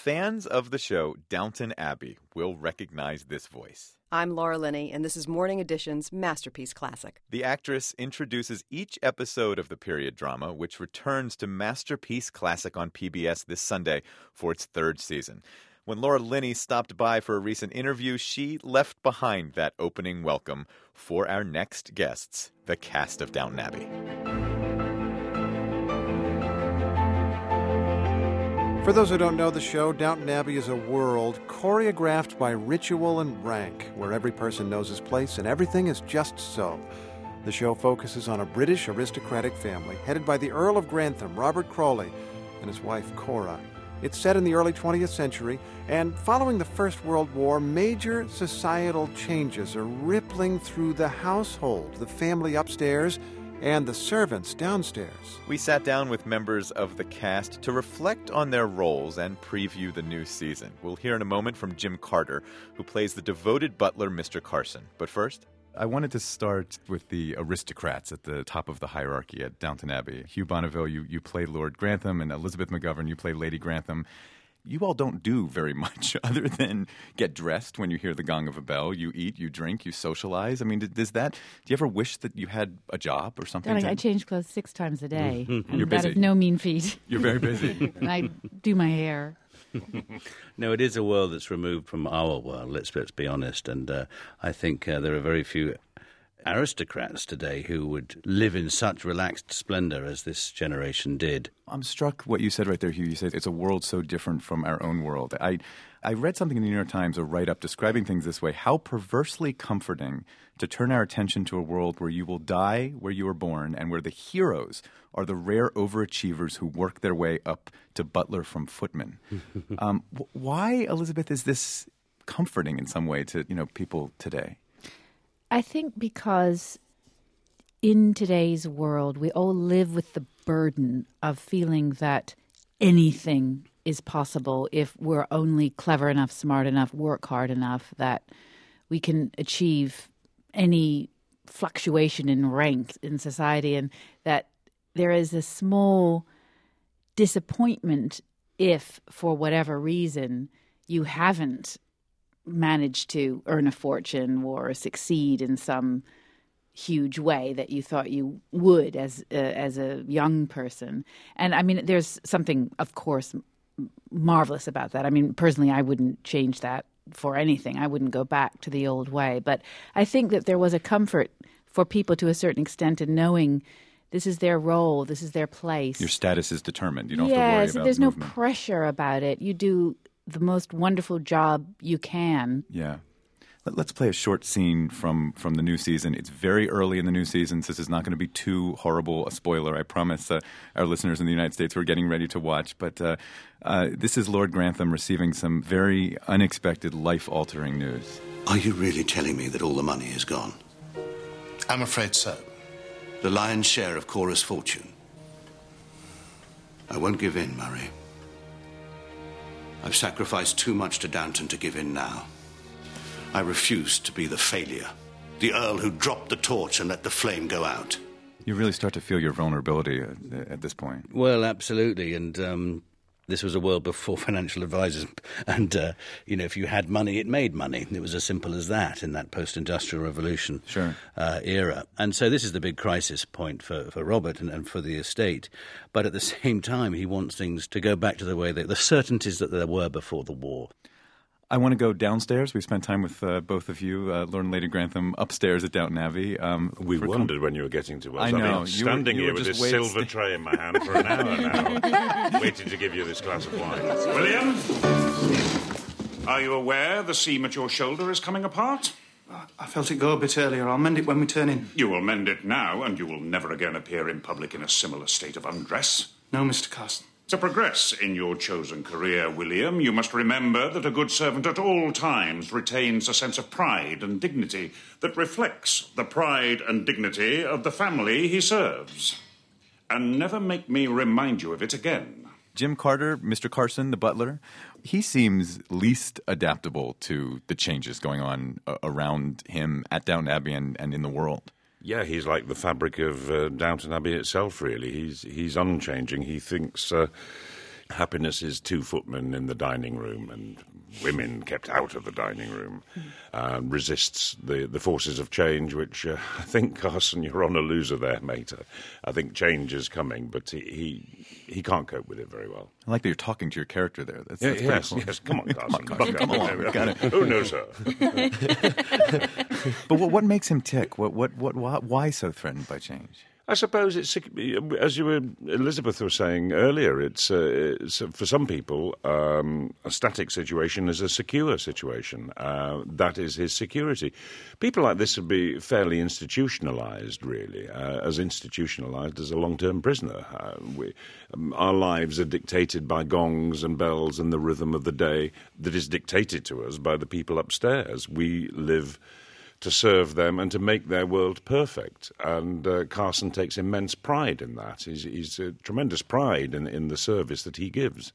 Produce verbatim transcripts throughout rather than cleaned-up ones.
fans of the show Downton Abbey will recognize this voice. I'm Laura Linney, and this is Morning Edition's Masterpiece Classic. The actress introduces each episode of the period drama, which returns to Masterpiece Classic on P B S this Sunday for its third season. When Laura Linney stopped by for a recent interview, she left behind that opening welcome for our next guests, the cast of Downton Abbey. For those who don't know the show, Downton Abbey is a world choreographed by ritual and rank, where every person knows his place and everything is just so. The show focuses on a British aristocratic family headed by the Earl of Grantham, Robert Crawley, and his wife, Cora. It's set in the early twentieth century, and following the First World War, major societal changes are rippling through the household, the family upstairs, and the servants downstairs. We sat down with members of the cast to reflect on their roles and preview the new season. We'll hear in a moment from Jim Carter, who plays the devoted butler, Mister Carson. But first, I wanted to start with the aristocrats at the top of the hierarchy at Downton Abbey. Hugh Bonneville, you, you play Lord Grantham, and Elizabeth McGovern, you play Lady Grantham. You all don't do very much other than get dressed when you hear the gong of a bell. You eat, you drink, you socialize. I mean, does that? Do you ever wish that you had a job or something? Darling, to... I change clothes six times a day. You're and busy. That is no mean feat. You're very busy. And I do my hair. No, it is a world that's removed from our world, let's, let's be honest. And uh, I think uh, there are very few aristocrats today who would live in such relaxed splendor as this generation did. I'm struck what you said right there, Hugh. You said it's a world so different from our own world. I I read something in the New York Times, a write-up describing things this way: how perversely comforting to turn our attention to a world where you will die where you were born and where the heroes are the rare overachievers who work their way up to butler from footman. um, why, Elizabeth, is this comforting in some way to, you know, people today? I think because in today's world, we all live with the burden of feeling that anything is possible if we're only clever enough, smart enough, work hard enough, that we can achieve any fluctuation in rank in society, and that there is a small disappointment if, for whatever reason, you haven't managed to earn a fortune or succeed in some huge way that you thought you would as uh, as a young person. And I mean, there's something, of course, m- marvelous about that. I mean, personally, I wouldn't change that for anything. I wouldn't go back to the old way. But I think that there was a comfort for people to a certain extent in knowing this is their role, this is their place. Your status is determined. You don't yes, have to worry about there's movement. no pressure about it. You do the most wonderful job you can. Yeah. Let, let's play a short scene from, from the new season. It's very early in the new season, so this is not going to be too horrible a spoiler, I promise uh, our listeners in the United States who are getting ready to watch. But uh, uh, this is Lord Grantham receiving some very unexpected, life-altering news. Are you really telling me that all the money is gone? I'm afraid so. The lion's share of Cora's fortune? I won't give in, Murray. I've sacrificed too much to Downton to give in now. I refuse to be the failure, the Earl who dropped the torch and let the flame go out. You really start to feel your vulnerability at, at this point. Well, absolutely, and um, this was a world before financial advisors, and, uh, you know, if you had money, it made money. It was as simple as that in that post-industrial revolution sure. uh, era. And so this is the big crisis point for, for Robert and, and for the estate. But at the same time, he wants things to go back to the way they, the certainties that there were before the war. I want to go downstairs. We spent time with uh, both of you, uh, Lord and Lady Grantham, upstairs at Downton Abbey. Um, we wondered com- when you were getting to us. I know. I've been You standing were, you here were with this wait- silver tray in my hand for an hour now, waiting to give you this glass of wine. William, are you aware the seam at your shoulder is coming apart? I felt it go a bit earlier. I'll mend it when we turn in. You will mend it now, and you will never again appear in public in a similar state of undress. No, Mister Carson. To progress in your chosen career, William, you must remember that a good servant at all times retains a sense of pride and dignity that reflects the pride and dignity of the family he serves. And never make me remind you of it again. Jim Carter, Mister Carson, the butler, he seems least adaptable to the changes going on uh, around him at Downton Abbey and, and in the world. Yeah, he's like the fabric of uh, Downton Abbey itself, really. He's he's unchanging. He thinks, uh, Happiness is two footmen in the dining room and women kept out of the dining room, uh, resists the, the forces of change, which uh, I think, Carson, you're on a loser there, mate. I think change is coming, but he he, he can't cope with it very well. I like that you're talking to your character there. That's, Yeah, that's yes, pretty cool. yes, come on, Carson. Come on, Carson, come on. Got it. Oh, no, sir. But what, what makes him tick? What, what, what, why, why so threatened by change? I suppose it's, as you were, Elizabeth was saying earlier, it's, uh, it's uh, for some people, um, a static situation is a secure situation. Uh, that is his security. People like this would be fairly institutionalized, really, uh, as institutionalized as a long-term prisoner. Uh, we, um, our lives are dictated by gongs and bells and the rhythm of the day that is dictated to us by the people upstairs. We live to serve them and to make their world perfect. And uh, Carson takes immense pride in that. He's, he's a tremendous pride in, in the service that he gives.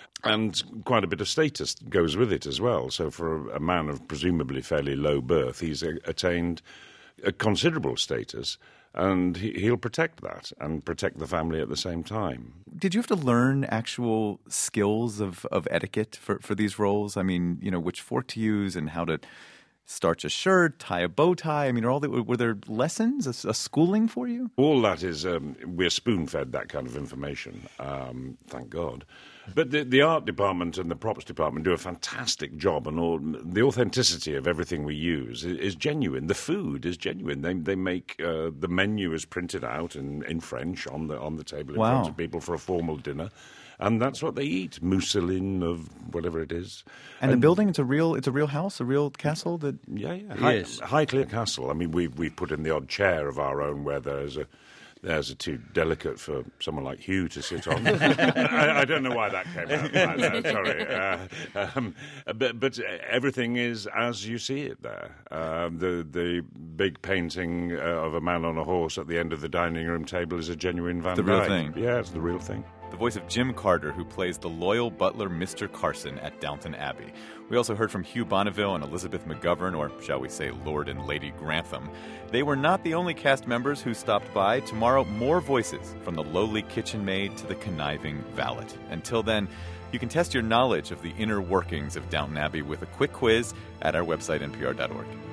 And quite a bit of status goes with it as well. So for a, a man of presumably fairly low birth, he's a, attained a considerable status, and he, he'll protect that and protect the family at the same time. Did you have to learn actual skills of, of etiquette for, for these roles? I mean, you know, which fork to use and how to starch a shirt, tie a bow tie? I mean, are all the, were there lessons, a, a schooling for you? All that is, um, we're spoon-fed that kind of information, um, thank God. But the, the art department and the props department do a fantastic job, and all the authenticity of everything we use is, is genuine. The food is genuine. They they make uh, the menu is printed out in, in French on the on the table in Wow. front of people for a formal dinner. And that's what they eat, mousseline of whatever it is. And, and the building, it's a real it's a real house, a real castle? That Yeah, yeah. High, Yes. Highclere Castle. I mean, we've, we've put in the odd chair of our own where there's a, there's a too delicate for someone like Hugh to sit on. I, I don't know why that came out like that, sorry. Uh, um, but, but everything is as you see it there. Um, the, the big painting uh, of a man on a horse at the end of the dining room table is a genuine Van The real Dyck. thing. Yeah, it's the real thing. The voice of Jim Carter, who plays the loyal butler Mister Carson at Downton Abbey. We also heard from Hugh Bonneville and Elizabeth McGovern, or shall we say Lord and Lady Grantham. They were not the only cast members who stopped by. Tomorrow, more voices, from the lowly kitchen maid to the conniving valet. Until then, you can test your knowledge of the inner workings of Downton Abbey with a quick quiz at our website, N P R dot org.